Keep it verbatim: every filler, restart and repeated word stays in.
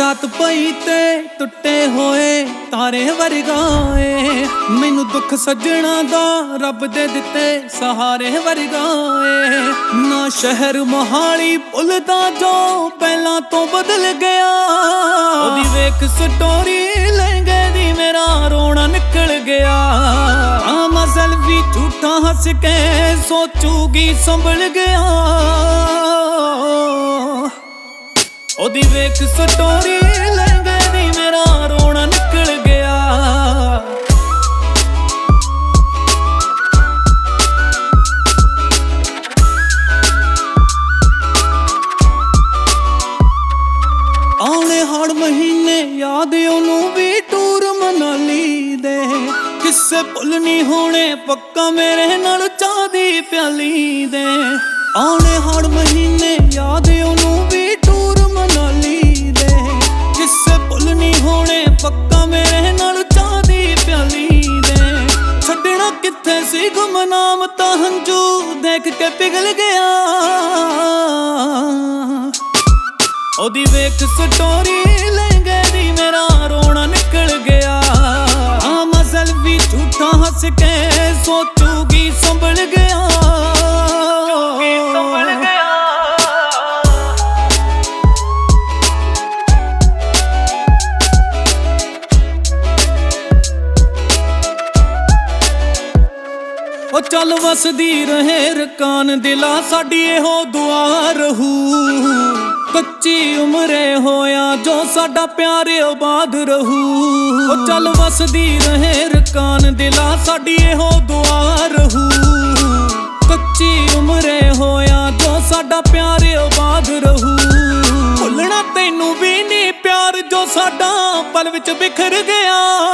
रात पई ते टुटे होए तारे वर्गा ए मैनू दुख सजना दा रब दे दिते सहारे वर्गा ए ना शहर मोहाली भुलदा जो पहला तो बदल गया ओदी वेख स्टोरी लहंगे दी मेरा रोना निकल गया मजल भी झूठा हंस के सोचूगी संभल गया ओदी वेख स्टोरी लहंगे दी मेरा रोना निकल गया आने हर महीने याद ओनू भी टूर मनाली दे किस्से भुल नहीं होने पक्का मेरे नाल चाह दी प्याली दे आने हर महीने याद ओनू भी टूर मनाली दे किस्से भुल नहीं होने पक्का मेरे नाल चाह दी प्याली दे छड्डना कित्थे सी गुमनाम तां हंजू देख के पिघल गया ओदी वेख स्टोरी लहंगे दी मेरा रोना निकल गया मजल भी झूठा हंस के सोचूगी संभल गया संभल गया ओ चल वसदी रहे रकान दिला साडी एहो दुआ रहू कच्ची उम्रे होया जो साडा प्यार आबाद रहू ओ चल वसदी रहे रकान दिला साडी एहो दुआ रहू कच्ची उम्रे होया जो साडा प्यार आबाद रहू भुलना तैनू भी नहीं प्यार जो साडा पल विच बिखर गया